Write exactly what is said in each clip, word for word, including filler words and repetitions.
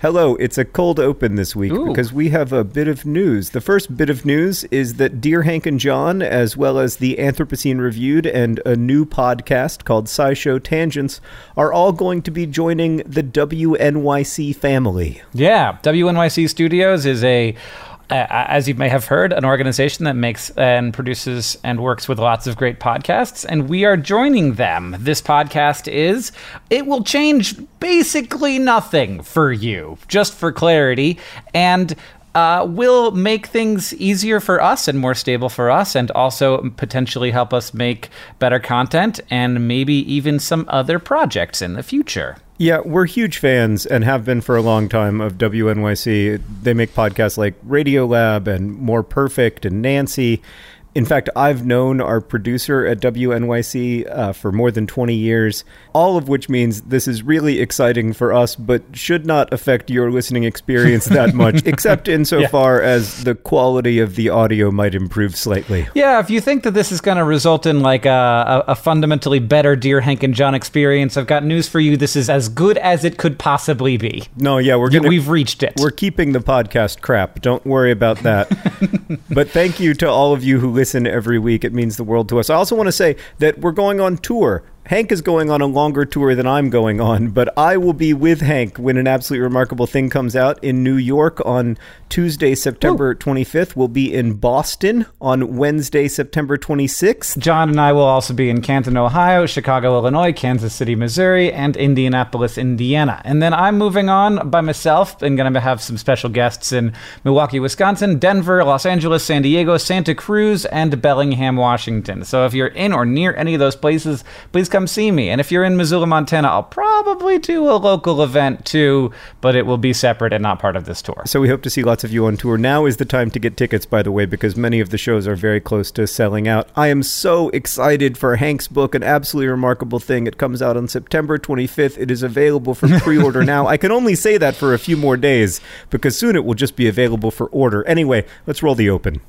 Hello, it's a cold open this week Ooh. because we have a bit of news. The first bit of news is that Dear Hank and John, as well as the Anthropocene Reviewed and a new podcast called SciShow Tangents, are all going to be joining the W N Y C family. Yeah, W N Y C Studios is a Uh, as you may have heard, an organization that makes and produces and works with lots of great podcasts, and we are joining them. This podcast is, it will change basically nothing for you, just for clarity, and uh, will make things easier for us and more stable for us, and also potentially help us make better content and maybe even some other projects in the future. Yeah, we're huge fans and have been for a long time of W N Y C. They make podcasts like Radiolab and More Perfect and Nancy. In fact, I've known our producer at W N Y C uh, for more than twenty years, all of which means this is really exciting for us, but should not affect your listening experience that much, except insofar yeah. as the quality of the audio might improve slightly. Yeah, if you think that this is going to result in like a, a, a fundamentally better Dear Hank and John experience, I've got news for you. This is as good as it could possibly be. No, yeah, we're gonna, we've reached it. We're keeping the podcast crap. Don't worry about that. But thank you to all of you who listen every week. It means the world to us. I also want to say that we're going on tour. Hank is going on a longer tour than I'm going on, but I will be with Hank when An Absolutely Remarkable Thing comes out in New York on Tuesday, September Ooh. twenty-fifth. We'll be in Boston on Wednesday, September twenty-sixth. John and I will also be in Canton, Ohio, Chicago, Illinois, Kansas City, Missouri, and Indianapolis, Indiana. And then I'm moving on by myself and going to have some special guests in Milwaukee, Wisconsin, Denver, Los Angeles, San Diego, Santa Cruz, and Bellingham, Washington. So if you're in or near any of those places, please come see me. And if you're in Missoula, Montana, I'll probably do a local event too, but it will be separate and not part of this tour. So we hope to see lots of you on tour. Now is the time to get tickets, by the way, because many of the shows are very close to selling out. I am so excited for Hank's book, An Absolutely Remarkable Thing. It comes out on September twenty-fifth. It is available for pre-order now. I can only say that for a few more days, because soon it will just be available for order. Anyway, let's roll the open.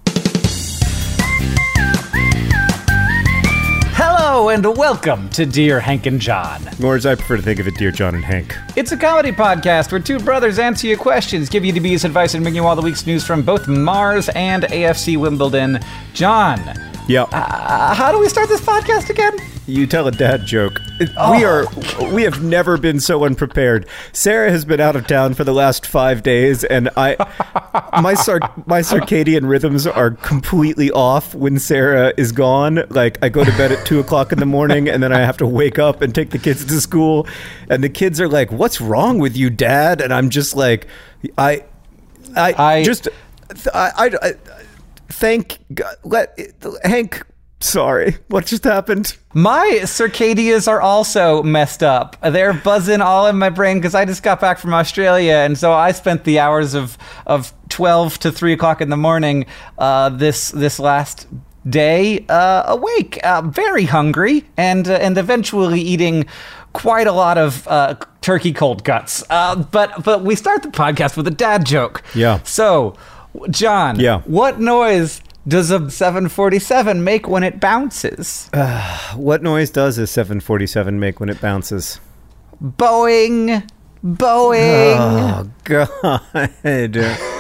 Hello and welcome to Dear Hank and John. Or as I prefer to think of it, Dear John and Hank. It's a comedy podcast where two brothers answer your questions, give you the bees advice, and bring you all the week's news from both Mars and A F C Wimbledon. John. Yeah. Uh, how do we start this podcast again? You tell a dad joke. Oh. We are. We have never been so unprepared. Sarah has been out of town for the last five days, and I, my cir- my circadian rhythms are completely off when Sarah is gone. Like, I go to bed at two o'clock in the morning, and then I have to wake up and take the kids to school, and the kids are like, "What's wrong with you, Dad?" And I'm just like, I, I, I just, I, I, I thank God. Let Hank. Sorry, what just happened? My circadias are also messed up. They're buzzing all in my brain because I just got back from Australia, and so I spent the hours of of twelve to three o'clock in the morning uh, this this last day uh, awake, uh, very hungry, and uh, and eventually eating quite a lot of uh, turkey cold guts. Uh, but but we start the podcast with a dad joke. Yeah. So, John. Yeah. What noise does a seven forty-seven make when it bounces? Uh, what noise does a seven forty-seven make when it bounces? Boing. Boing. Oh, God.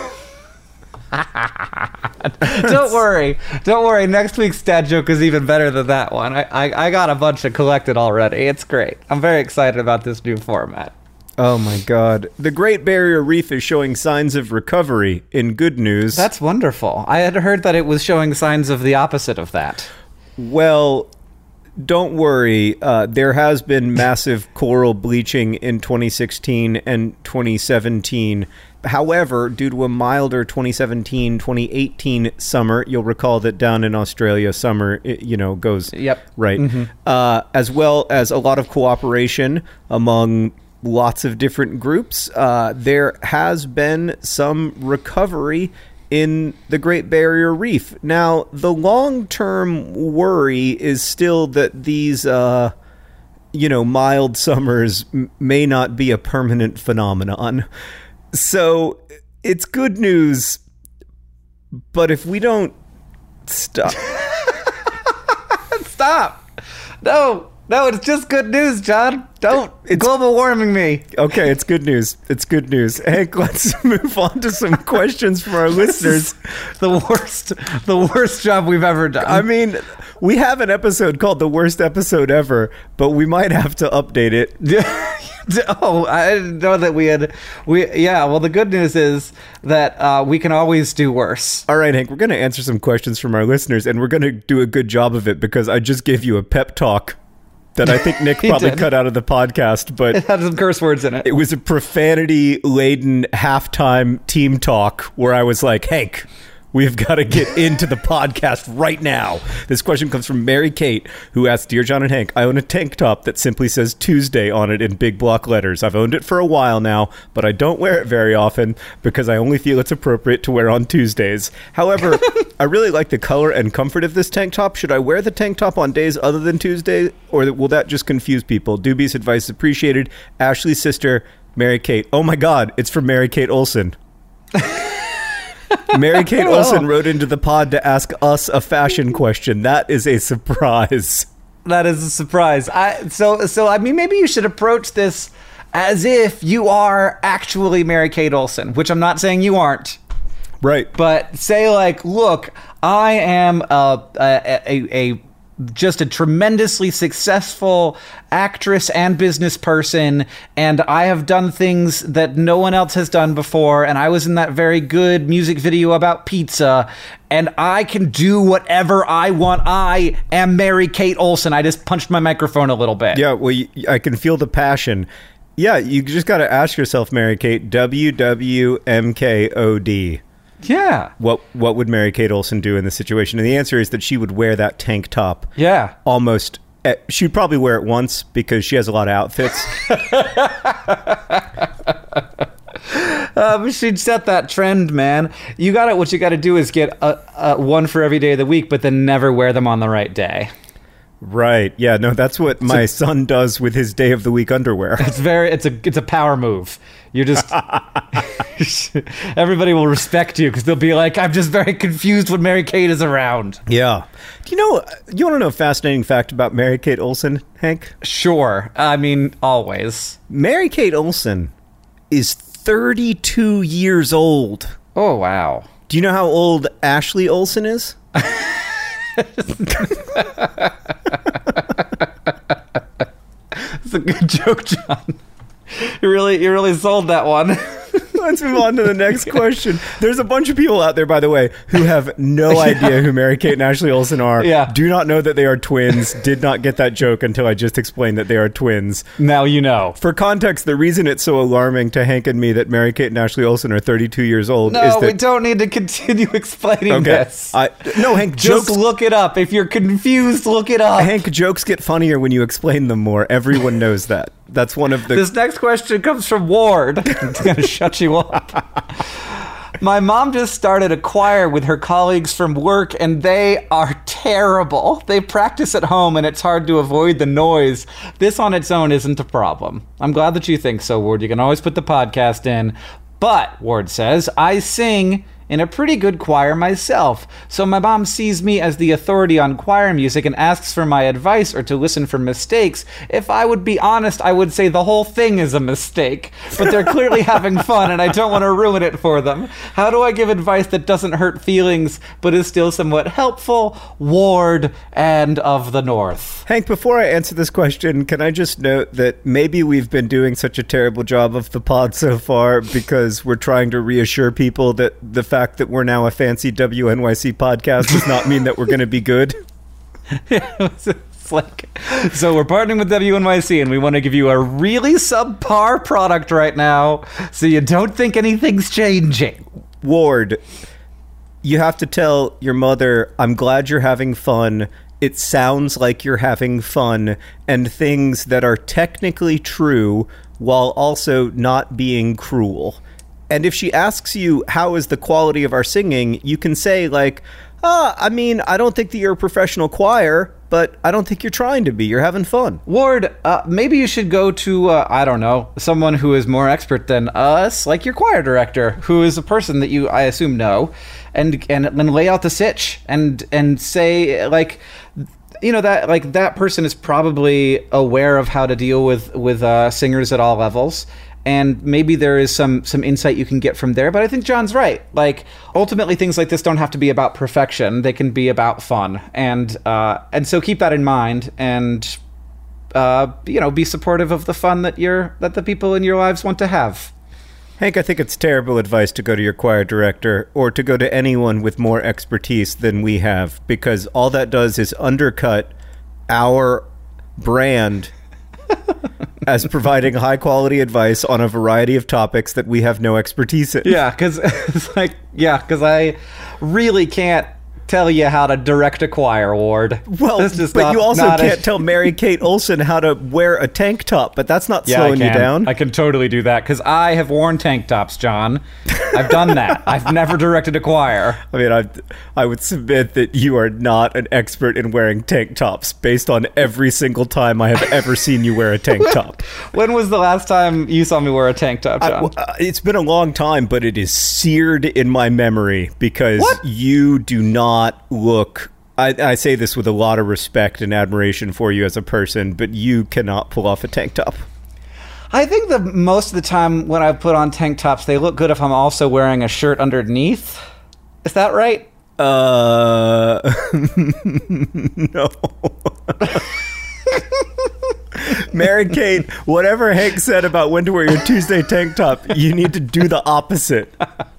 Don't worry. Don't worry. Next week's dad joke is even better than that one. I, I, I got a bunch of collected already. It's great. I'm very excited about this new format. Oh, my God. The Great Barrier Reef is showing signs of recovery in good news. That's wonderful. I had heard that it was showing signs of the opposite of that. Well, don't worry. Uh, there has been massive coral bleaching in twenty sixteen and twenty seventeen. However, due to a milder twenty seventeen twenty eighteen summer, you'll recall that down in Australia, summer, it, you know, goes yep. right, mm-hmm. uh, as well as a lot of cooperation among lots of different groups. Uh, there has been some recovery in the Great Barrier Reef. Now, the long-term worry is still that these, uh, you know, mild summers m- may not be a permanent phenomenon. So it's good news, but if we don't stop... Stop! No! No, it's just good news, John. Don't It's- global warming me. Okay, it's good news. It's good news. Hank, let's move on to some questions from our listeners. The worst, the worst job we've ever done. I mean, we have an episode called The Worst Episode Ever, but we might have to update it. Oh, I didn't know that we had. We yeah. Well, the good news is that uh, we can always do worse. All right, Hank, we're going to answer some questions from our listeners, and we're going to do a good job of it because I just gave you a pep talk that I think Nick He probably did. cut out of the podcast, but It had some curse words in it. it was a profanity-laden halftime team talk where I was like, Hank, we've got to get into the podcast right now. This question comes from Mary Kate, who asks, Dear John and Hank, I own a tank top that simply says Tuesday on it in big block letters. I've owned it for a while now, but I don't wear it very often because I only feel it's appropriate to wear on Tuesdays. However, I really like the color and comfort of this tank top. Should I wear the tank top on days other than Tuesday, or will that just confuse people? Doobie's advice is appreciated. Ashley's sister, Mary Kate. Oh my God, it's from Mary Kate Olsen. Mary Kate Well. Olsen wrote into the pod to ask us a fashion question. That is a surprise. That is a surprise. I so so. I mean, maybe you should approach this as if you are actually Mary Kate Olsen, which I'm not saying you aren't. Right. But say like, look, I am a a, a, a just a tremendously successful actress and business person, and I have done things that no one else has done before, and I was in that very good music video about pizza, and I can do whatever I want. I am Mary Kate Olsen. I just punched my microphone a little bit. Yeah, well, you, I can feel the passion. Yeah, you just got to ask yourself, Mary Kate, W W M K O D. Yeah. What what would Mary Kate Olsen do in this situation? And the answer is that she would wear that tank top. Yeah. Almost. eh, She'd probably wear it once because she has a lot of outfits. Um, she'd set that trend, man. You got it. What you got to do is get a, a one for every day of the week, but then never wear them on the right day. Right. Yeah, no, that's what my son does with his day of the week underwear. It's very. It's a. It's a power move. You just. Everybody will respect you because they'll be like, "I'm just very confused when Mary Kate is around." Yeah. Do you know, you want to know a fascinating fact about Mary Kate Olsen, Hank? Sure. I mean, always. Mary Kate Olsen is thirty-two years old. Oh wow. Do you know how old Ashley Olsen is? It's a good joke, John. You really, you really sold that one. Let's move on to the next question. There's a bunch of people out there, by the way, who have no idea who Mary Kate and Ashley Olsen are. Yeah. Do not know that they are twins. Did not get that joke until I just explained that they are twins. Now you know. For context, the reason it's so alarming to Hank and me that Mary Kate and Ashley Olsen are thirty-two years old No, is that... we don't need to continue explaining Okay. this. I, no, Hank, Just jokes... look it up. If you're confused, look it up. Hank, jokes get funnier when you explain them more. Everyone knows that. That's one of the... This next question comes from Ward. It's going to shut you up. My mom just started a choir with her colleagues from work, and they are terrible. They practice at home, and it's hard to avoid the noise. This on its own isn't a problem. I'm glad that you think so, Ward. You can always put the podcast in. But, Ward says, I sing in a pretty good choir myself, so my mom sees me as the authority on choir music and asks for my advice or to listen for mistakes. If I would be honest, I would say the whole thing is a mistake, but they're clearly having fun and I don't want to ruin it for them. How do I give advice that doesn't hurt feelings but is still somewhat helpful? Ward and of the North. Hank, before I answer this question, can I just note that maybe we've been doing such a terrible job of the pod so far because we're trying to reassure people that the fact that we're now a fancy W N Y C podcast does not mean that we're going to be good. It's like, so we're partnering with W N Y C and we want to give you a really subpar product right now so you don't think anything's changing. Ward, you have to tell your mother, I'm glad you're having fun. It sounds like you're having fun, and things that are technically true while also not being cruel. And if she asks you, how is the quality of our singing, you can say, like, ah, I mean, I don't think that you're a professional choir, but I don't think you're trying to be. You're having fun. Ward, uh, maybe you should go to, uh, I don't know, someone who is more expert than us, like your choir director, who is a person that you, I assume, know, and and, and lay out the sitch and, and say, like, you know, that like that person is probably aware of how to deal with with uh, singers at all levels. And maybe there is some some insight you can get from there. But I think John's right. Like, ultimately, things like this don't have to be about perfection. They can be about fun. And uh, and so keep that in mind. And, uh, you know, be supportive of the fun that you're that the people in your lives want to have. Hank, I think it's terrible advice to go to your choir director or to go to anyone with more expertise than we have, because all that does is undercut our brand as providing high-quality advice on a variety of topics that we have no expertise in. Yeah, because it's like, yeah, because I really can't tell you how to direct a choir, Ward. Well, That's just but not, you also not can't a... tell Mary-Kate Olsen how to wear a tank top, but that's not yeah, slowing I you can. down. I can totally do that, because I have worn tank tops, John. I've done that. I've never directed a choir. I mean, I I would submit that you are not an expert in wearing tank tops based on every single time I have ever seen you wear a tank top. When was the last time you saw me wear a tank top, John? I, uh, it's been a long time, but it is seared in my memory because what? you do not look... I, I say this with a lot of respect and admiration for you as a person, but you cannot pull off a tank top. I think that most of the time when I put on tank tops, they look good if I'm also wearing a shirt underneath. Is that right? Uh, no. Mary-Kate, whatever Hank said about when to wear your Tuesday tank top, you need to do the opposite.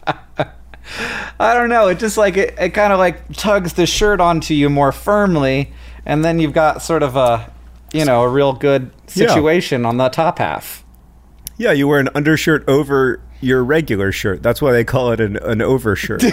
I don't know. It just like it, it kind of like tugs the shirt onto you more firmly, and then you've got sort of a, you know, a real good situation yeah. on the top half. Yeah, you wear an undershirt over your regular shirt. That's why they call it an, an overshirt.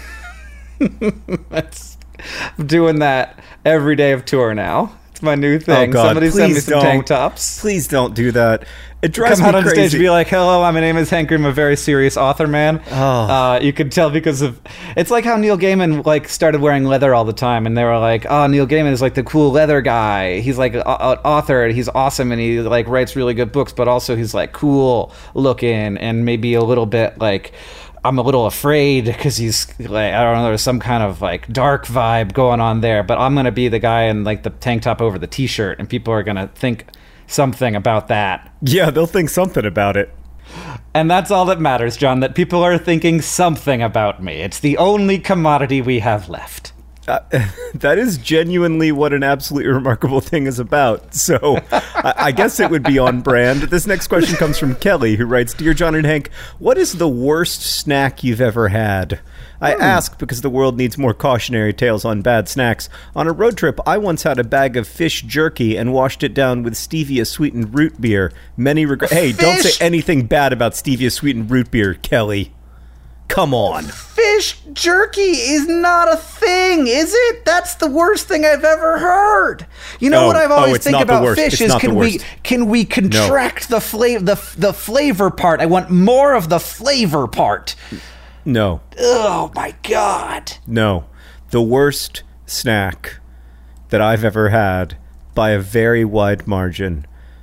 That's, I'm doing that every day of tour now. It's my new thing. Oh God, Somebody send me some don't. tank tops. Please don't do that. It drives Come me out on crazy. stage and be like, hello, my name is Hank Grimm, a very serious author, man. Oh. Uh, you could tell because of... It's like how Neil Gaiman like started wearing leather all the time, and they were like, oh, Neil Gaiman is like the cool leather guy. He's like an author, and he's awesome, and he like writes really good books, but also he's like cool looking and maybe a little bit like... I'm a little afraid because he's like, I don't know, there's some kind of like dark vibe going on there, but I'm going to be the guy in like the tank top over the t-shirt, and people are going to think something about that. Yeah, they'll think something about it. And that's all that matters, John, that people are thinking something about me. It's the only commodity we have left. Uh, that is genuinely what an absolutely remarkable thing is about. So I, I guess it would be on brand. This next question comes from Kelly, who writes, Dear John and Hank, what is the worst snack you've ever had? I hmm. ask because the world needs more cautionary tales on bad snacks. On a road trip, I once had a bag of fish jerky and washed it down with stevia-sweetened root beer. Many regret. Hey, Fish- don't say anything bad about stevia-sweetened root beer, Kelly. Come on. Fish jerky is not a thing, is it? That's the worst thing I've ever heard. You know oh, what I've always oh, think about fish it's is can we can we contract no. the flavor the the flavor part? I want more of the flavor part. No. Oh my God. No. The worst snack that I've ever had by a very wide margin.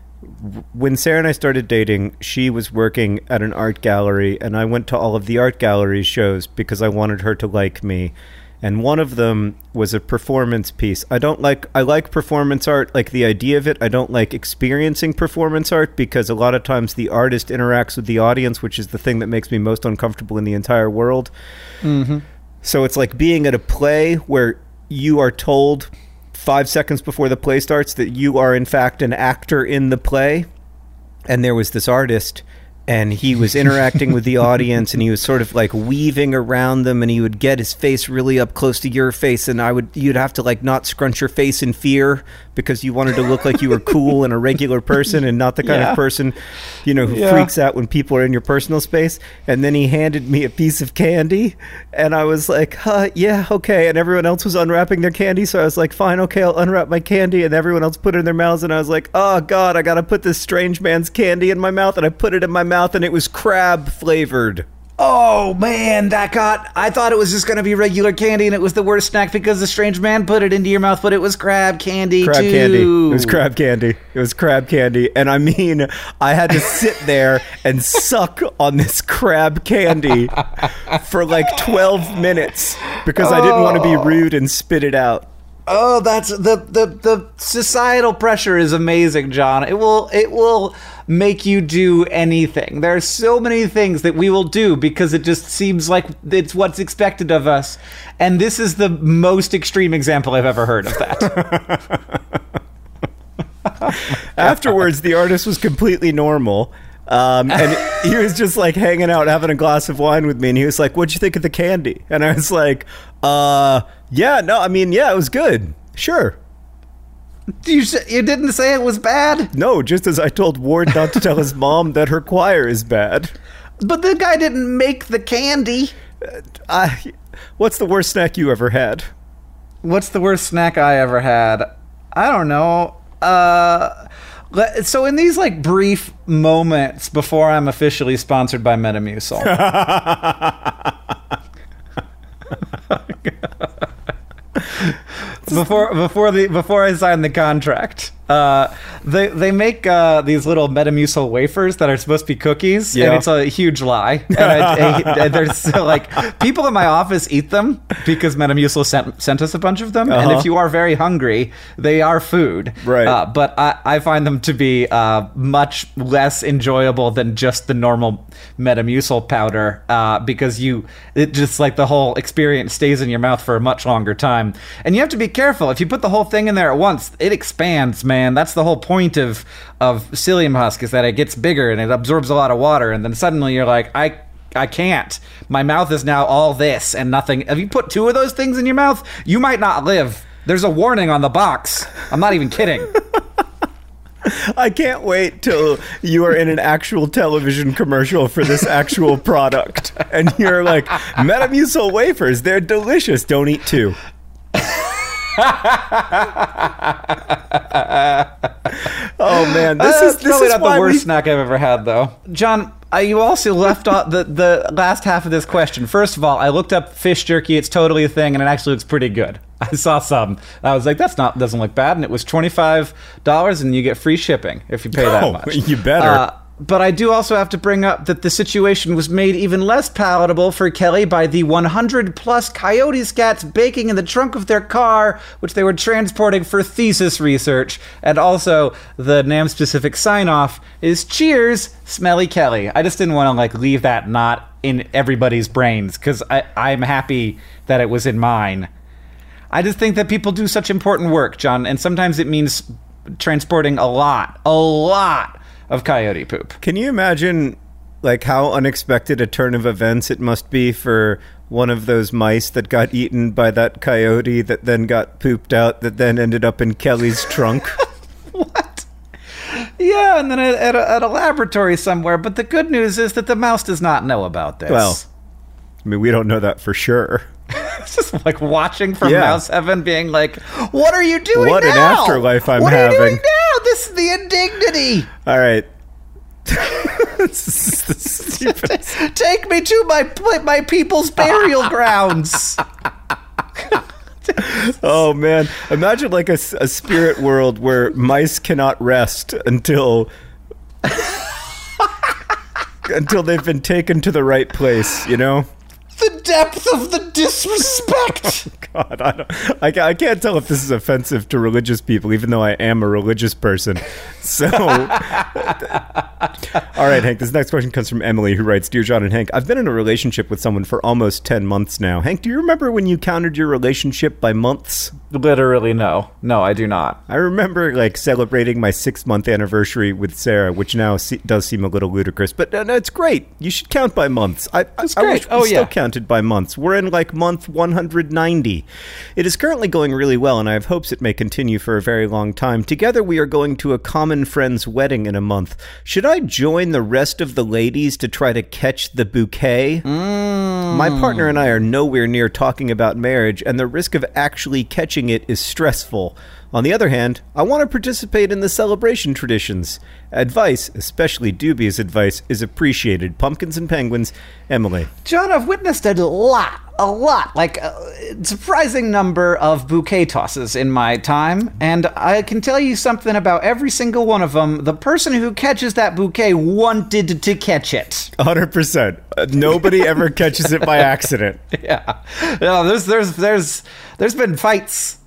When Sarah and I started dating, she was working at an art gallery, and I went to all of the art gallery shows because I wanted her to like me. And one of them was a performance piece. I don't like, I like performance art, like the idea of it. I don't like experiencing performance art because a lot of times the artist interacts with the audience, which is the thing that makes me most uncomfortable in the entire world. Mm-hmm. So it's like being at a play where you are told five seconds before the play starts that you are in fact an actor in the play. And there was this artist, and he was interacting with the audience, and he was sort of like weaving around them, and he would get his face really up close to your face, and I would you'd have to like not scrunch your face in fear because you wanted to look like you were cool and a regular person and not the kind yeah. of person, you know, who yeah. freaks out when people are in your personal space. And then he handed me a piece of candy, and I was like, huh, yeah, okay. And everyone else was unwrapping their candy, so I was like, fine, okay, I'll unwrap my candy. And everyone else put it in their mouths, and I was like, oh God, I gotta put this strange man's candy in my mouth. And I put it in my mouth, and it was crab flavored. Oh man, that got... I thought it was just going to be regular candy, and it was the worst snack because the strange man put it into your mouth, but it was crab candy crab too. candy. It was crab candy. It was crab candy. And I mean, I had to sit there and suck on this crab candy for like twelve minutes because I didn't want to be rude and spit it out. Oh, that's the, the the societal pressure is amazing, John. It will it will make you do anything. There are so many things that we will do because it just seems like it's what's expected of us. And this is the most extreme example I've ever heard of that. Afterwards, the artist was completely normal. Um, and he was just like hanging out, having a glass of wine with me. And he was like, "What'd you think of the candy?" And I was like, uh, yeah, no, I mean, yeah, it was good. Sure. You, you didn't say it was bad? No, just as I told Ward not to tell his mom that her choir is bad. But the guy didn't make the candy. Uh, I, what's the worst snack you ever had? What's the worst snack I ever had? I don't know. Uh... So in these like brief moments before I'm officially sponsored by Metamucil, before before the before I sign the contract, uh, they they make uh, these little Metamucil wafers that are supposed to be cookies, yeah. and it's a huge lie. And I, I, they're so, like people in my office eat them because Metamucil sent sent us a bunch of them, uh-huh. and if you are very hungry, they are food. Right. Uh, but I, I find them to be uh, much less enjoyable than just the normal Metamucil powder uh, because you it just like the whole experience stays in your mouth for a much longer time, and you have to be careful. If you put the whole thing in there at once, it expands, man. That's the whole point of of psyllium husk, is that it gets bigger and it absorbs a lot of water, and then suddenly you're like, I I can't. My mouth is now all this and nothing. If you put two of those things in your mouth, you might not live. There's a warning on the box. I'm not even kidding. I can't wait till you are in an actual television commercial for this actual product. And you're like, Metamucil wafers, they're delicious. Don't eat two. Oh man, this uh, is this probably is not why the worst we... snack I've ever had, though. John, uh, you also left off the the last half of this question. First of all, I looked up fish jerky. It's totally a thing, and it actually looks pretty good. I saw some. I was like, that's not doesn't look bad, and it was twenty-five dollars, and you get free shipping if you pay that oh, much. You better. Uh, But I do also have to bring up that the situation was made even less palatable for Kelly by the one hundred plus coyote scats baking in the trunk of their car, which they were transporting for thesis research. And also, the NAMM-specific sign-off is Cheers, Smelly Kelly. I just didn't want to like leave that not in everybody's brains, because I'm happy that it was in mine. I just think that people do such important work, John, and sometimes it means transporting a lot, a lot of coyote poop. Can you imagine like how unexpected a turn of events it must be for one of those mice that got eaten by that coyote that then got pooped out that then ended up in Kelly's trunk? What? Yeah, and then at, at, a, at a laboratory somewhere. But the good news is that the mouse does not know about this. Well, I mean, we don't know that for sure. It's just like watching from yeah. Mouse Heaven being like, what are you doing what now? What an afterlife I'm what having. What are you doing now? This is the indignity. All right. Take me to my my people's burial grounds. Oh, man. Imagine like a, a spirit world where mice cannot rest until... until they've been taken to the right place, you know? The depth of the disrespect. God, I, don't, I, I can't tell if this is offensive to religious people, even though I am a religious person. So, all right, Hank, this next question comes from Emily, who writes, Dear John and Hank, I've been in a relationship with someone for almost ten months now. Hank, do you remember when you counted your relationship by months? Literally, no. No, I do not. I remember, like, celebrating my six-month anniversary with Sarah, which now se- does seem a little ludicrous, but uh, it's great. You should count by months. I, That's I, great. I wish we oh, still yeah. counted by months. We're in, like, month one hundred ninety. It is currently going really well, and I have hopes it may continue for a very long time. Together, we are going to a common friend's wedding in a month. Should I join the rest of the ladies to try to catch the bouquet? Mm. My partner and I are nowhere near talking about marriage, and the risk of actually catching it is stressful. On the other hand, I want to participate in the celebration traditions. Advice, especially dubious advice, is appreciated. Pumpkins and Penguins, Emily. John, I've witnessed a lot, a lot, like a surprising number of bouquet tosses in my time, and I can tell you something about every single one of them. The person who catches that bouquet wanted to catch it. one hundred percent. Uh, nobody ever catches it by accident. Yeah. No, there's, there's, there's, there's been fights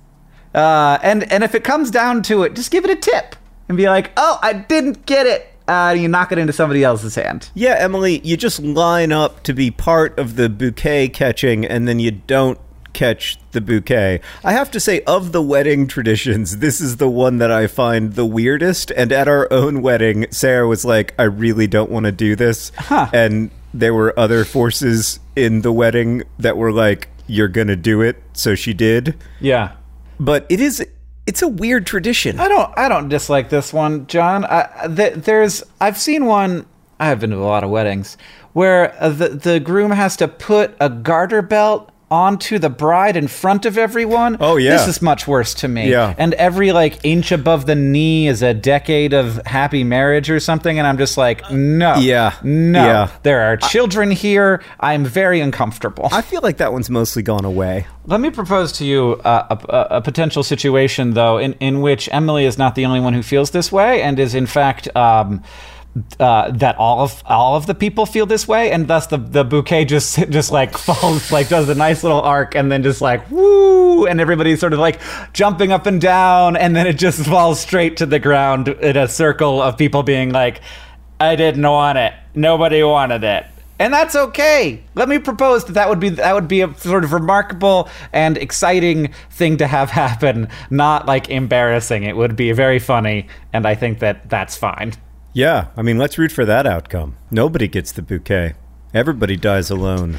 Uh, and, and if it comes down to it, just give it a tip and be like, oh, I didn't get it. Uh, you knock it into somebody else's hand. Yeah, Emily, you just line up to be part of the bouquet catching, and then you don't catch the bouquet. I have to say, of the wedding traditions, this is the one that I find the weirdest. And at our own wedding, Sarah was like, I really don't want to do this. Huh. And there were other forces in the wedding that were like, you're going to do it. So she did. Yeah. But it is... It's a weird tradition. I don't. I don't dislike this one, John. I, th- there's. I've seen one. I have been to a lot of weddings where uh, the the groom has to put a garter belt onto the bride in front of everyone. Oh, yeah. This is much worse to me. Yeah. And every like inch above the knee is a decade of happy marriage or something, and I'm just like, no. Yeah. No. Yeah. There are children here. I'm very uncomfortable. I feel like that one's mostly gone away. Let me propose to you uh, a, a, a potential situation, though, in, in which Emily is not the only one who feels this way, and is in fact um, uh, that all of all of the people feel this way, and thus the, the bouquet just just like falls, like does a nice little arc, and then just like woo, and everybody's sort of like jumping up and down, and then it just falls straight to the ground in a circle of people being like, I didn't want it, nobody wanted it. And that's okay. Let me propose that that would be that would be a sort of remarkable and exciting thing to have happen, not like embarrassing. It would be very funny, and I think that that's fine. Yeah, I mean, let's root for that outcome. Nobody gets the bouquet. Everybody dies alone.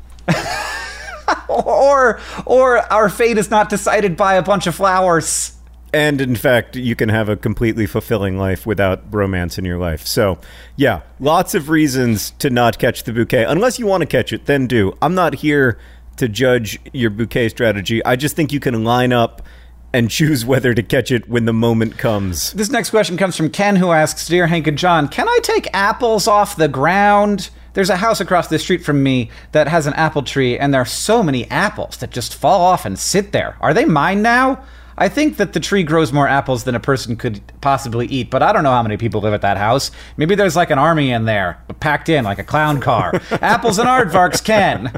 or or our fate is not decided by a bunch of flowers. And in fact, you can have a completely fulfilling life without romance in your life. So, yeah, lots of reasons to not catch the bouquet. Unless you want to catch it, then do. I'm not here to judge your bouquet strategy. I just think you can line up and choose whether to catch it when the moment comes. This next question comes from Ken, who asks, Dear Hank and John, can I take apples off the ground? There's a house across the street from me that has an apple tree, and there are so many apples that just fall off and sit there. Are they mine now? I think that the tree grows more apples than a person could possibly eat, but I don't know how many people live at that house. Maybe there's like an army in there, packed in like a clown car. Apples and aardvarks, Ken.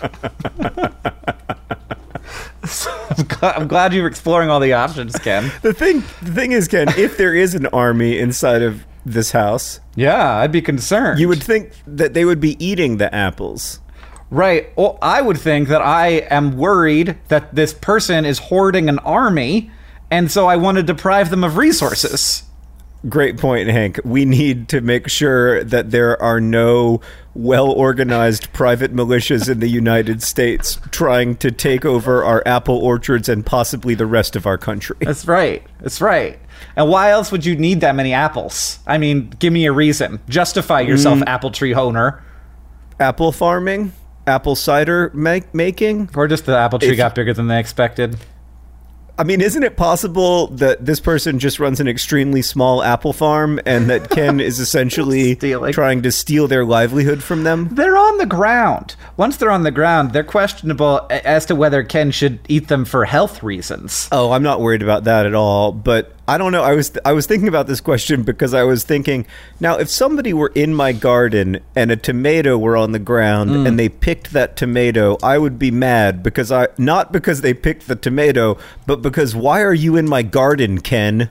I'm glad you're exploring all the options, Ken. The thing, the thing is, Ken, if there is an army inside of this house, yeah, I'd be concerned. You would think that they would be eating the apples. Right. Well, I would think that I am worried that this person is hoarding an army, and so I want to deprive them of resources. Great point, Hank. We need to make sure that there are no well-organized private militias in the United States trying to take over our apple orchards and possibly the rest of our country. That's right. That's right. And why else would you need that many apples? I mean, give me a reason. Justify yourself, mm. apple tree owner. Apple farming? Apple cider make, making? Or just the apple tree if, got bigger than they expected? I mean, isn't it possible that this person just runs an extremely small apple farm and that Ken is essentially trying to steal their livelihood from them? They're on the ground. Once they're on the ground, they're questionable as to whether Ken should eat them for health reasons. Oh, I'm not worried about that at all, but I don't know. I was th- I was thinking about this question because I was thinking, now, if somebody were in my garden and a tomato were on the ground mm. and they picked that tomato, I would be mad because I not because they picked the tomato, but because why are you in my garden, Ken?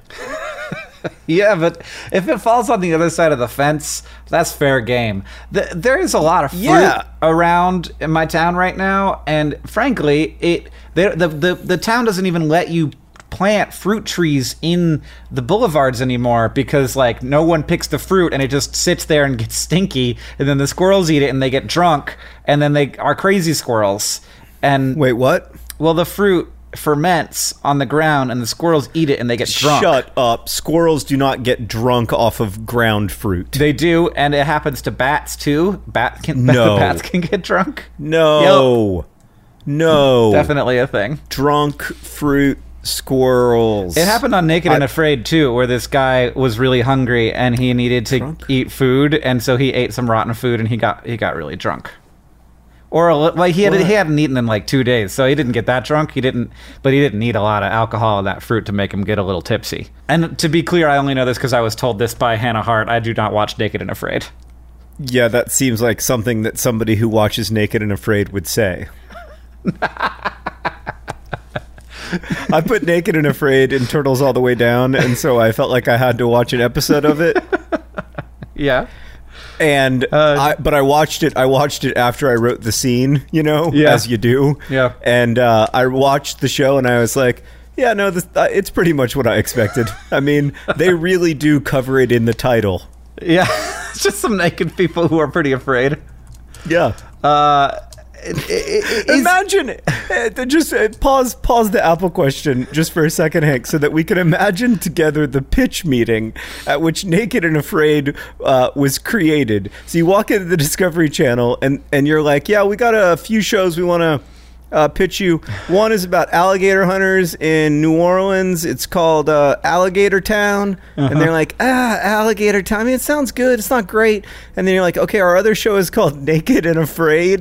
Yeah, but if it falls on the other side of the fence, that's fair game. The, there is a lot of fruit yeah. around in my town right now, and frankly, it the, the the the town doesn't even let you plant fruit trees in the boulevards anymore because like no one picks the fruit and it just sits there and gets stinky, and then the squirrels eat it and they get drunk, and then they are crazy squirrels. And wait, what? Well, the fruit ferments on the ground and the squirrels eat it and they get drunk. Shut up. Squirrels do not get drunk off of ground fruit. They do, and it happens to bats too. Bat can, no. Bats can get drunk. No. Yep. No. Definitely a thing. Drunk fruit squirrels. It happened on Naked I, and Afraid too, where this guy was really hungry and he needed to drunk? eat food, and so he ate some rotten food and he got he got really drunk. Or like he had what? he hadn't eaten in like two days, so he didn't get that drunk. He didn't, but he didn't need a lot of alcohol in that fruit to make him get a little tipsy. And to be clear, I only know this because I was told this by Hannah Hart. I do not watch Naked and Afraid. Yeah, that seems like something that somebody who watches Naked and Afraid would say. I put Naked and Afraid in Turtles All the Way Down, and so I felt like I had to watch an episode of it. Yeah. And Uh, I, but I watched it. I watched it after I wrote the scene, you know, Yeah. as you do. Yeah. And uh, I watched the show, and I was like, "Yeah, no, this, uh, it's pretty much what I expected." I mean, they really do cover it in the title. Yeah. It's just some naked people who are pretty afraid. Yeah. Uh, it, it, it, is- Imagine, uh, just uh, pause, pause the Apple question just for a second, Hank, so that we can imagine together the pitch meeting at which Naked and Afraid uh, was created. So you walk into the Discovery Channel, and and you're like, "Yeah, we got a few shows we want to uh, pitch you. One is about alligator hunters in New Orleans. It's called uh, Alligator Town." Uh-huh. And they're like, "Ah, Alligator Town. I mean, it sounds good. It's not great." And then you're like, "Okay, our other show is called Naked and Afraid."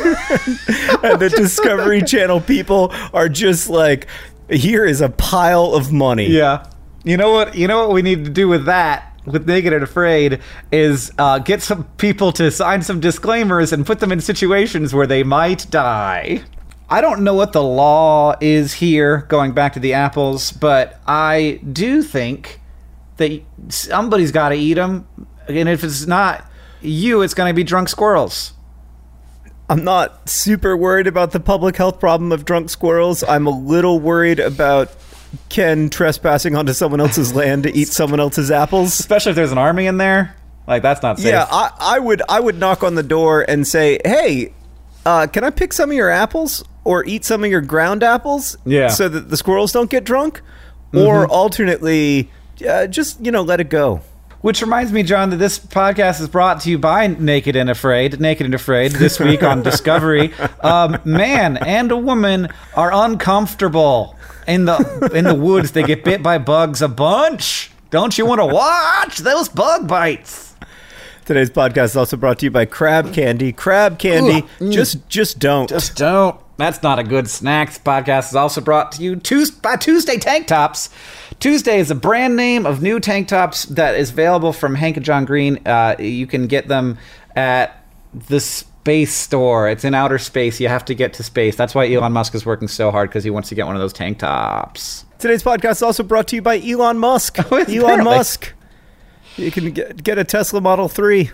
And the Discovery Channel people are just like, "Here is a pile of money." Yeah. You know what? You know what we need to do with that, with Naked and Afraid, is uh, get some people to sign some disclaimers and put them in situations where they might die. I don't know what the law is here, going back to the apples, but I do think that somebody's got to eat them, and if it's not you, it's going to be drunk squirrels. I'm not super worried about the public health problem of drunk squirrels. I'm a little worried about Ken trespassing onto someone else's land to eat someone else's apples. Especially if there's an army in there. Like, that's not safe. Yeah, I, I would I would knock on the door and say, "Hey, uh, can I pick some of your apples or eat some of your ground apples? Yeah. So that the squirrels don't get drunk?" Or alternately, uh, just, you know, let it go. Which reminds me, John, that this podcast is brought to you by Naked and Afraid. Naked and Afraid, this week on Discovery. Um, man and a woman are uncomfortable in the in the woods. They get bit by bugs a bunch. Don't you want to watch those bug bites? Today's podcast is also brought to you by Crab Candy. Crab Candy, just just don't. Just don't. That's not a good snack. This podcast is also brought to you Tues- by Tuesday Tank Tops. Tuesday is a brand name of new tank tops that is available from Hank and John Green. Uh, you can get them at the Space Store. It's in outer space. You have to get to space. That's why Elon Musk is working so hard, because he wants to get one of those tank tops. Today's podcast is also brought to you by Elon Musk. Oh, Elon apparently. Musk. You can get, get a Tesla Model three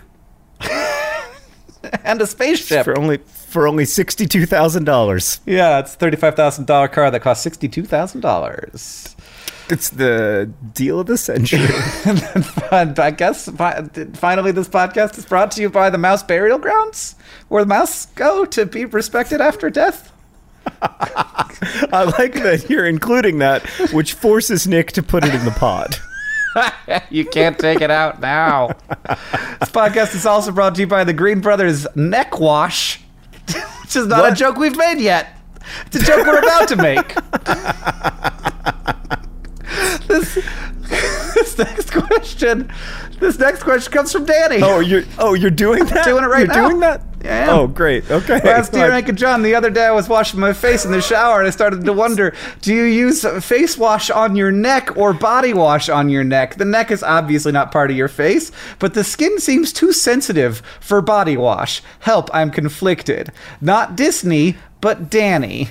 And a spaceship. for only for only sixty-two thousand dollars. Yeah, it's a thirty-five thousand dollars car that costs sixty-two thousand dollars. It's the deal of the century. And I guess fi- finally this podcast is brought to you by the Mouse Burial Grounds, where the mouse go to be respected after death. I like that you're including that, which forces Nick to put it in the pod. You can't take it out now. This podcast is also brought to you by the Green Brothers Neck Wash, which is not What? a joke we've made yet. It's a joke we're about to make. This, this next question, this next question comes from Danny. Oh, you're oh you're doing that? Doing it right you're now. doing that? Yeah, I am. Oh, great. Okay. Last year, Fine. Hank and John, the other day I was washing my face in the shower and I started to wonder, do you use face wash on your neck or body wash on your neck? The neck is obviously not part of your face, but the skin seems too sensitive for body wash. Help, I'm conflicted. Not Disney, but Danny.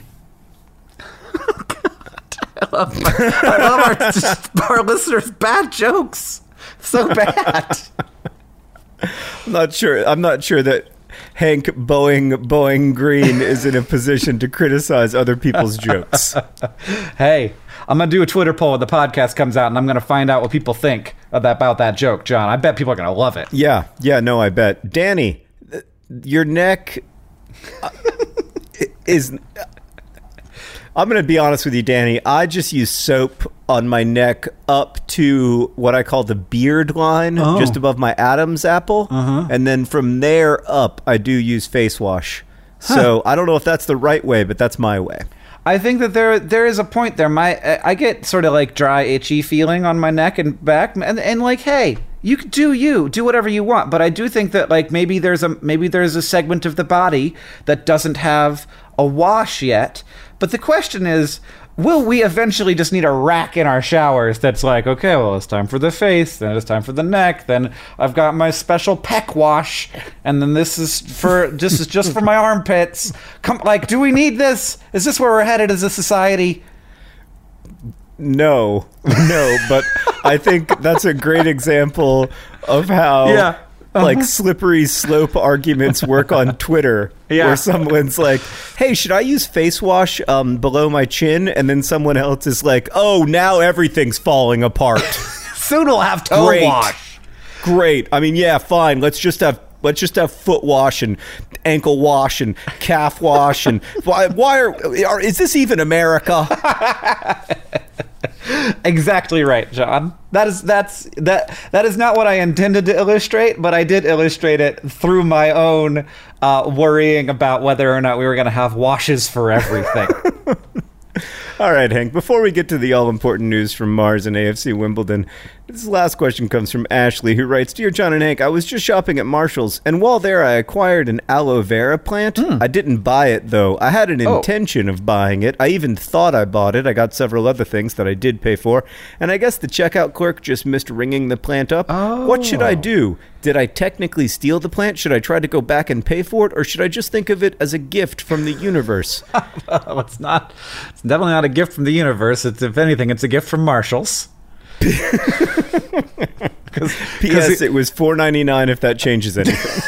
I love, my, I love our, our listeners' bad jokes. So bad. I'm not sure. I'm not sure that Hank Boeing Boeing Green is in a position to criticize other people's jokes. Hey, I'm going to do a Twitter poll when the podcast comes out, and I'm going to find out what people think of that, about that joke, John. I bet people are going to love it. Yeah, yeah, no, I bet. Danny, th- your neck uh, is... I'm going to be honest with you, Danny. I just use soap on my neck up to what I call the beard line, Oh. just above my Adam's apple. Uh-huh. And then from there up, I do use face wash. So I don't know if that's the right way, but that's my way. I think that there there is a point there. My I get sort of like dry, itchy feeling on my neck and back, and and like, hey, you can do you do whatever you want. But I do think that like maybe there's a maybe there's a segment of the body that doesn't have a wash yet. But the question is, will we eventually just need a rack in our showers that's like, okay, well, it's time for the face, then it's time for the neck, then I've got my special peck wash, and then this is for just is just for my armpits. Come, like, do we need this? Is this where we're headed as a society? no, no, but I think that's a great example of how Yeah. Uh-huh. like slippery slope arguments work on Twitter, Yeah. where someone's like, "Hey, should I use face wash um, below my chin?" And then someone else is like, "Oh, now everything's falling apart." Soon we'll have toe Great. wash. Great. I mean, yeah, fine. Let's just have let's just have foot wash and ankle wash and calf wash and why why are, are is this even America? Exactly right, John. That is that's that that is not what I intended to illustrate, but I did illustrate it through my own uh, worrying about whether or not we were going to have washes for everything. All right, Hank, before we get to the all-important news from Mars and A F C Wimbledon, this last question comes from Ashley, who writes, Dear John and Hank, I was just shopping at Marshall's, and while there I acquired an aloe vera plant. Hmm. I didn't buy it, though. I had an Oh. intention of buying it. I even thought I bought it. I got several other things that I did pay for, and I guess the checkout clerk just missed ringing the plant up. What should I Oh. do? Did I technically steal the plant? Should I try to go back and pay for it, or should I just think of it as a gift from the universe? Well, it's not. It's definitely not a gift from the universe. It's, if anything, it's a gift from Marshall's. P S. It was four ninety-nine. If that changes anything.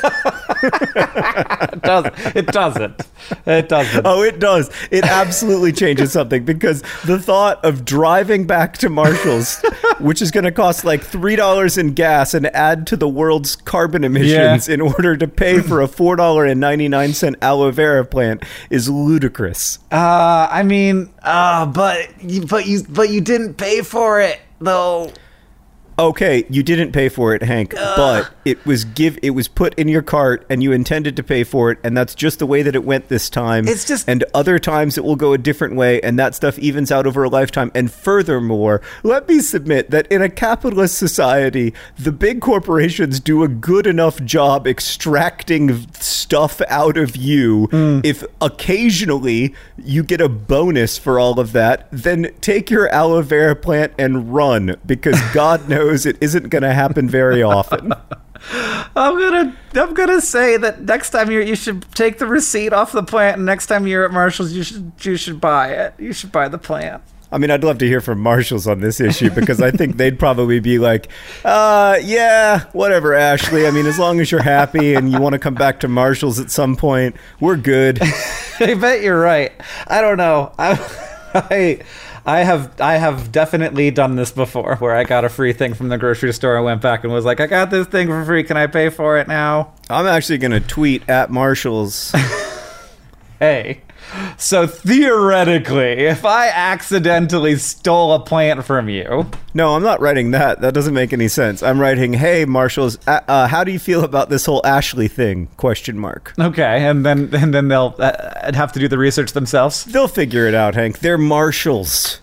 It doesn't. It doesn't. It doesn't. Oh, it does. It absolutely changes something, because the thought of driving back to Marshall's, which is going to cost like three dollars in gas and add to the world's carbon emissions Yeah. in order to pay for a four dollars and ninety-nine cents aloe vera plant, is ludicrous. Uh, I mean, uh, but you, but you, but you didn't pay for it though. Okay, you didn't pay for it, Hank, but it was give it was put in your cart and you intended to pay for it, and that's just the way that it went this time. It's just- and other times it will go a different way, and that stuff evens out over a lifetime. And furthermore, let me submit that in a capitalist society, the big corporations do a good enough job extracting stuff out of you. If occasionally you get a bonus for all of that, then take your aloe vera plant and run, because God knows it isn't going to happen very often. I'm gonna, I'm gonna say that next time you you should take the receipt off the plant, and next time you're at Marshall's, you should, you should buy it. You should buy the plant. I mean, I'd love to hear from Marshall's on this issue, because I think they'd probably be like, uh, yeah, whatever, Ashley. I mean, as long as you're happy and you want to come back to Marshall's at some point, we're good. I bet you're right. I don't know. I, I, I have, I have definitely done this before, where I got a free thing from the grocery store and went back and was like, I got this thing for free. Can I pay for it now? I'm actually going to tweet at Marshall's. Hey. So theoretically, if I accidentally stole a plant from you, No, I'm not writing that. That doesn't make any sense. I'm writing, hey, Marshall's, uh, uh, how do you feel about this whole Ashley thing? Question mark. okay, and then and then they'll uh, have to do the research themselves. They'll figure it out, Hank. They're Marshalls.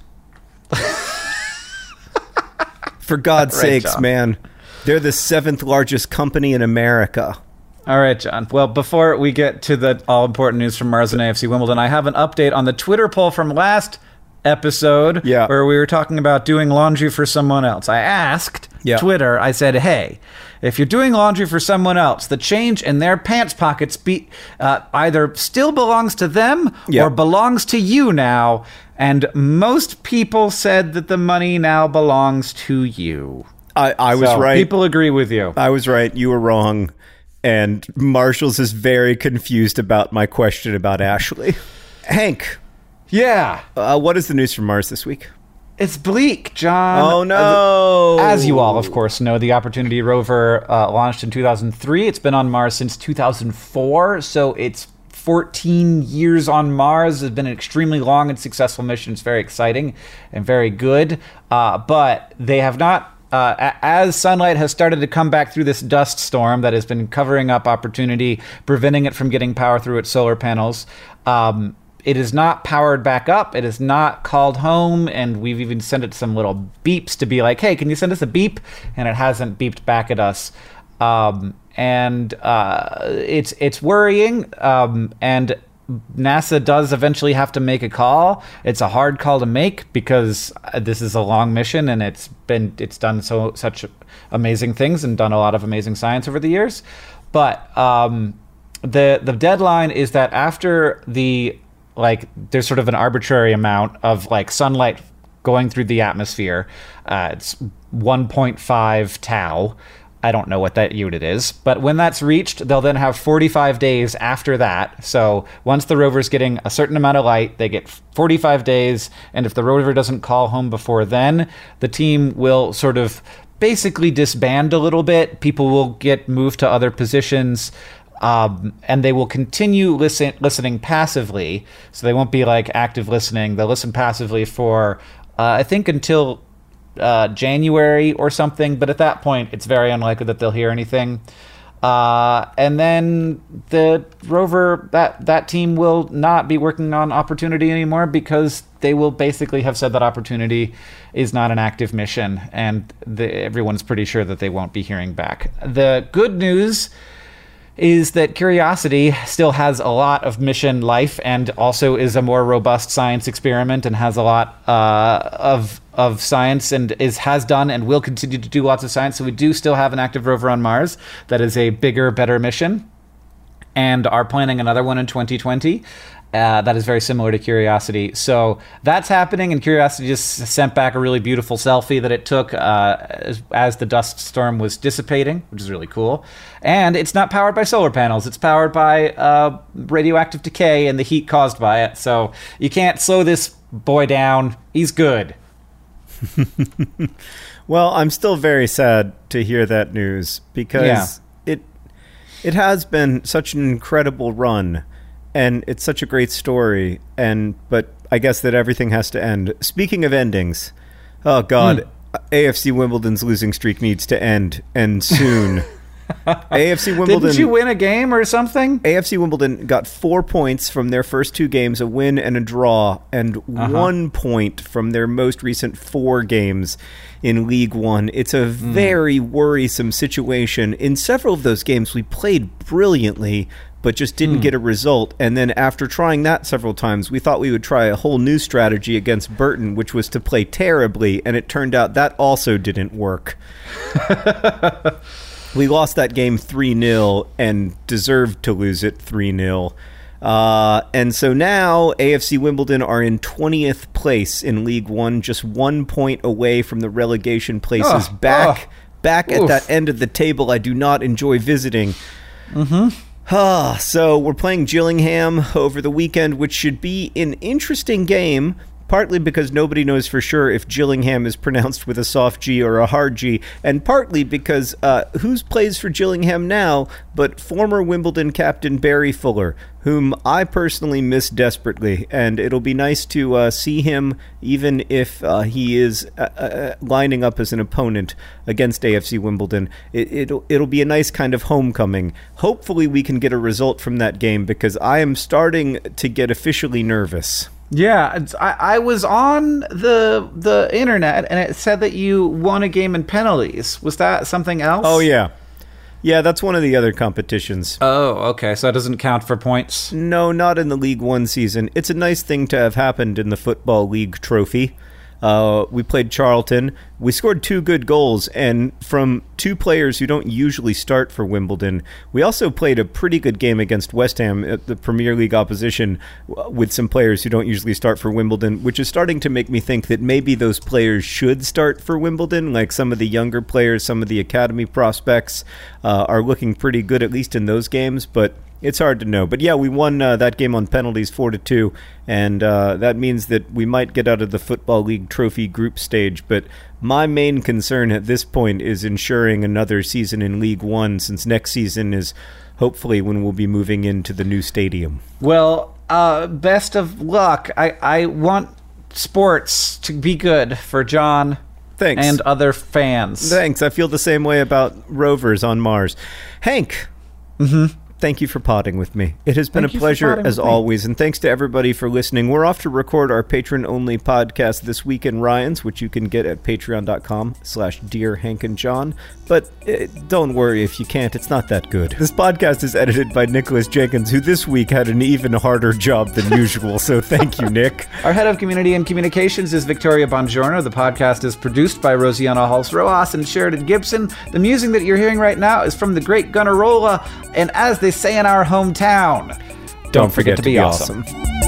For God's Right, sakes, John. man. They're the seventh largest company in America. All right, John. Well, before we get to the all-important news from Mars and A F C Wimbledon, I have an update on the Twitter poll from last episode, Yeah. where we were talking about doing laundry for someone else. I asked Yeah. Twitter, I said, hey, if you're doing laundry for someone else, the change in their pants pockets be, uh, either still belongs to them Yeah. or belongs to you now. And most people said that the money now belongs to you. I, I was So, right. People agree with you. I was right. You were wrong. And Marshall's is very confused about my question about Ashley. Hank, Yeah. uh, what is the news from Mars this week? It's bleak, John. Oh, no. As you all, of course, know, the Opportunity rover uh, launched in two thousand three. It's been on Mars since two thousand four, so it's fourteen years on Mars. It's been an extremely long and successful mission. It's very exciting and very good. Uh, but they have not, uh, a- as sunlight has started to come back through this dust storm that has been covering up Opportunity, preventing it from getting power through its solar panels, um, it is not powered back up. It is not called home, and we've even sent it some little beeps to be like, hey, can you send us a beep? And it hasn't beeped back at us. Um, and uh, it's it's worrying, um, and NASA does eventually have to make a call. It's a hard call to make, because this is a long mission, and it's been it's done so such amazing things and done a lot of amazing science over the years. But um, the the deadline is that after the like there's sort of an arbitrary amount of like sunlight going through the atmosphere. Uh, it's one point five tau. I don't know what that unit is, but when that's reached, they'll then have forty-five days after that. So once the rover's getting a certain amount of light, they get forty-five days, and if the rover doesn't call home before then, the team will sort of basically disband a little bit. People will get moved to other positions, um, and they will continue listen, listening passively. So they won't be like active listening. They'll listen passively for, uh, I think, until Uh, January or something, but at that point it's very unlikely that they'll hear anything. Uh, and then the rover, that that team will not be working on Opportunity anymore because they will basically have said that Opportunity is not an active mission, and the, everyone's pretty sure that they won't be hearing back. The good news is that Curiosity still has a lot of mission life and also is a more robust science experiment and has a lot uh, of of science and is has done and will continue to do lots of science. So we do still have an active rover on Mars that is a bigger, better mission, and are planning another one in twenty twenty. Uh, that is very similar to Curiosity. So that's happening, and Curiosity just sent back a really beautiful selfie that it took uh, as, as the dust storm was dissipating, which is really cool. And it's not powered by solar panels. It's powered by uh, radioactive decay and the heat caused by it. So you can't slow this boy down. He's good. Well, I'm still very sad to hear that news because yeah. it it has been such an incredible run. And it's such a great story, and but I guess that everything has to end. Speaking of endings, oh God, mm. A F C Wimbledon's losing streak needs to end, and soon. A F C Wimbledon. Didn't you win a game or something? A F C Wimbledon got four points from their first two games, a win and a draw, and uh-huh. one point from their most recent four games in League One. It's a mm. very worrisome situation. In several of those games, we played brilliantly, but just didn't mm. get a result. And then after trying that several times, we thought we would try a whole new strategy against Burton, which was to play terribly, and it turned out that also didn't work. We lost that game three nil and deserved to lose it three nil. Uh, and so now A F C Wimbledon are in twentieth place in League One, just one point away from the relegation places. Oh, back oh. back Oof. At that end of the table I do not enjoy visiting. Mm-hmm. Ah, so we're playing Gillingham over the weekend, which should be an interesting game, partly because nobody knows for sure if Gillingham is pronounced with a soft G or a hard G, and partly because uh, who plays for Gillingham now but former Wimbledon captain Barry Fuller, whom I personally miss desperately, and it'll be nice to uh, see him, even if uh, he is uh, uh, lining up as an opponent against A F C Wimbledon. It, it'll, it'll be a nice kind of homecoming. Hopefully we can get a result from that game, because I am starting to get officially nervous. Yeah, I, I was on the the internet, and it said that you won a game in penalties. Was that something else? Oh, yeah. Yeah, that's one of the other competitions. Oh, okay, so it doesn't count for points? No, not in the League One season. It's a nice thing to have happened in the Football League Trophy. Uh, we played Charlton. We scored two good goals, and from two players who don't usually start for Wimbledon. We also played a pretty good game against West Ham at the Premier League opposition with some players who don't usually start for Wimbledon, which is starting to make me think that maybe those players should start for Wimbledon. Like some of the younger players, some of the academy prospects uh, are looking pretty good, at least in those games, but it's hard to know. But yeah, we won uh, that game on penalties four to two, and uh, that means that we might get out of the Football League Trophy group stage. But my main concern at this point is ensuring another season in League One, since next season is hopefully when we'll be moving into the new stadium. Well, uh, best of luck. I, I want sports to be good for John. Thanks. And other fans. Thanks. I feel the same way about rovers on Mars. Hank. Mm-hmm. Thank you for potting with me. It has been Thank a pleasure, as always, and thanks to everybody for listening. We're off to record our patron-only podcast this week in Ryan's, which you can get at patreon.com slash Dear Hank and John. But uh, don't worry if you can't. It's not that good. This podcast is edited by Nicholas Jenkins, who this week had an even harder job than usual, so thank you, Nick. Our head of community and communications is Victoria Bongiorno. The podcast is produced by Rosiana Halls-Rojas and Sheridan Gibson. The music that you're hearing right now is from the great Gunnarolla, and as they say in our hometown, don't, don't forget, forget to be, to be awesome. awesome.